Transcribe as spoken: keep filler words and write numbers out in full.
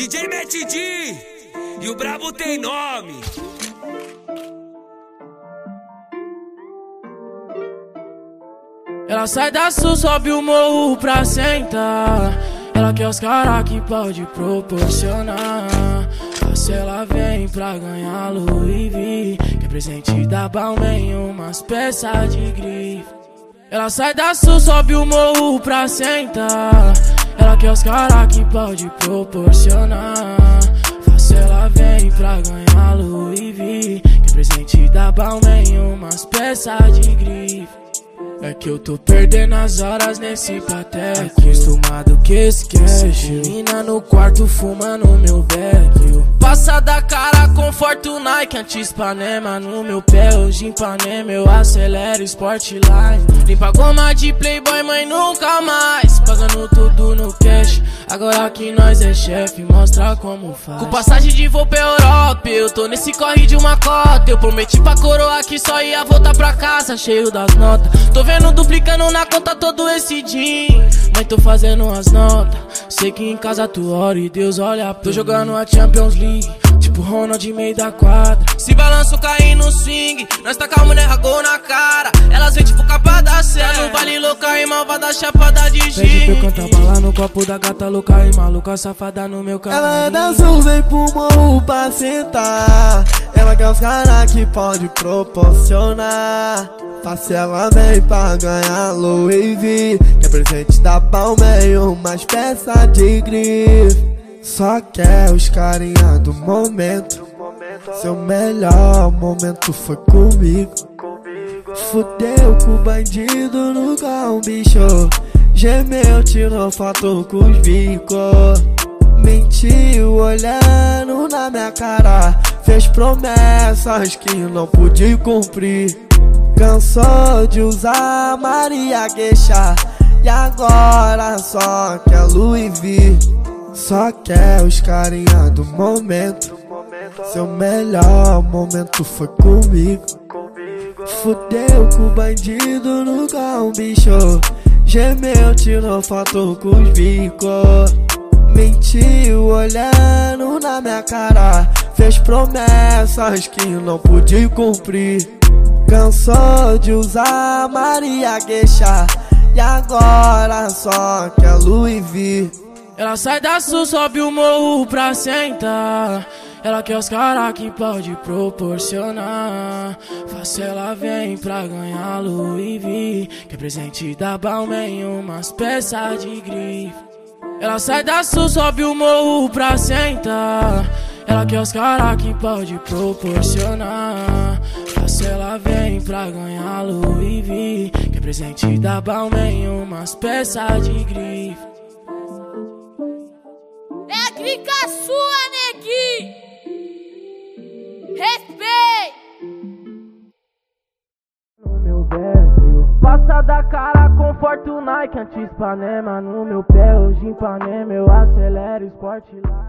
D J Matt D e o brabo tem nome. Ela sai da sul, sobe o morro pra sentar. Ela quer os cara que pode proporcionar. Se ela vem pra ganhar Louis V, que é presente da Balmain, umas peças de grife. Ela sai da sul, sobe o morro pra sentar. Ela quer os cara que pode proporcionar. Se ela vem pra ganhar Louis V, que é presente da Balmain, umas peças de grife. É que eu tô perdendo as horas nesse pateco, acostumado que esquece. Mina no quarto fumando meu beck. Passa da cara, conforto Nike, anti-Ipanema no meu pé. Hoje em Ipanema eu acelero Sportline. Limpa goma de playboy, mãe, nunca mais. Pagando tudo no cash, agora que nós é chefe, mostra como faz. Com passagem de voo pra Europa, eu tô nesse corre de uma cota. Eu prometi pra coroa que só ia voltar pra casa cheio das notas. Tô vendo duplicando na conta todo esse din, mas tô fazendo as notas. Sei que em casa tu ora e Deus olha. Tô jogando a Champions League, tipo Ronald meio da quadra. Se balanço cair no swing, nós taca a mulher gol na cara. Elas vêm tipo capa da cena, no vale louca e malvada chapada de gin. Pede pra eu cantar bala no copo da gata louca e maluca safada no meu carro. Ela é da sul, vem pro morro pra sentar. Ela quer os cara que pode proporcionar. Faça ela vem pra ganhar Louis V, que é presente da Balmain, umas peças de grife. Só quer os carinha do momento, seu melhor momento foi comigo. Fudeu com o bandido no carro, bicho. Gemeu, tirou foto com os bicos. Mentiu olhando na minha cara, fez promessas que não pude cumprir. Cansou de usar Maria Gueixa e agora só quer Louis V. Só quer os carinha do momento, seu melhor momento foi comigo. Fudeu com o bandido no carro, bicho. Gemeu, tirou foto com os bicos. Mentiu olhando na minha cara, fez promessas que não pude cumprir. Cansou de usar Maria Gueixa e agora só quer Louis V. Ela sai da sul, sobe o morro pra sentar. Ela quer os cara que pode proporcionar. Faça ela vem pra ganhar Louis V, que é presente da Balmain, umas peças de grife. Ela sai da sul, sobe o morro pra sentar. Ela quer os cara que pode proporcionar. Faça ela vem pra ganhar Louis V, que é presente da Balmain, umas peças de grife. É clica sua, neguinho. Respeito. No meu beck, passa da cara, conforto Nike, anti-Ipanema no meu pé. Hoje em Ipanema eu acelero Sportline.